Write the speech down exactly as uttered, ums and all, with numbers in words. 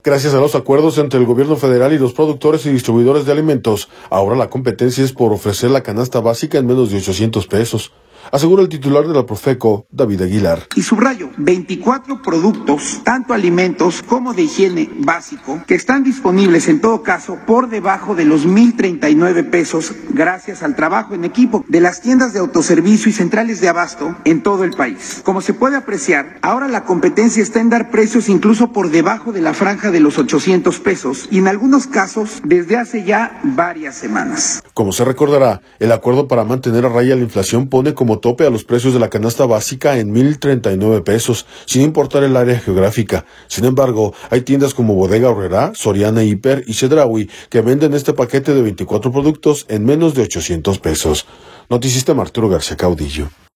Gracias a los acuerdos entre el gobierno federal y los productores y distribuidores de alimentos, ahora la competencia es por ofrecer la canasta básica en menos de ochocientos pesos, asegura el titular de la Profeco, David Aguilar. Y subrayo, veinticuatro productos, tanto alimentos como de higiene básico, que están disponibles en todo caso por debajo de los mil treinta y nueve pesos gracias al trabajo en equipo de las tiendas de autoservicio y centrales de abasto en todo el país. Como se puede apreciar, ahora la competencia está en dar precios incluso por debajo de la franja de los ochocientos pesos y en algunos casos desde hace ya varias semanas. Como se recordará, el acuerdo para mantener a raya la inflación pone como tope a los precios de la canasta básica en mil treinta y nueve pesos, sin importar el área geográfica. Sin embargo, hay tiendas como Bodega Aurrerá, Soriana Hiper y Chedraui que venden este paquete de veinticuatro productos en menos de ochocientos pesos. Noticista Arturo García Caudillo.